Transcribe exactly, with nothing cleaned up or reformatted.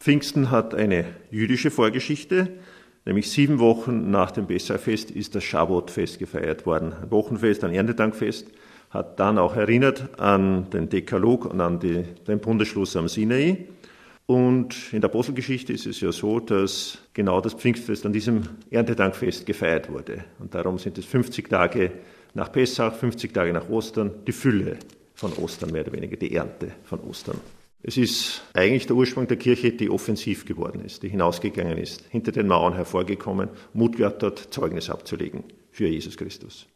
Pfingsten hat eine jüdische Vorgeschichte, nämlich sieben Wochen nach dem Pessachfest ist das Schabbatfest gefeiert worden. Ein Wochenfest, ein Erntedankfest, hat dann auch erinnert an den Dekalog und an die, den Bundesschluss am Sinai. Und in der Apostelgeschichte ist es ja so, dass genau das Pfingstfest an diesem Erntedankfest gefeiert wurde. Und darum sind es fünfzig Tage nach Pessach, fünfzig Tage nach Ostern, die Fülle von Ostern, mehr oder weniger die Ernte von Ostern. Es ist eigentlich der Ursprung der Kirche, die offensiv geworden ist, die hinausgegangen ist, hinter den Mauern hervorgekommen, Mut gehabt hat, Zeugnis abzulegen für Jesus Christus.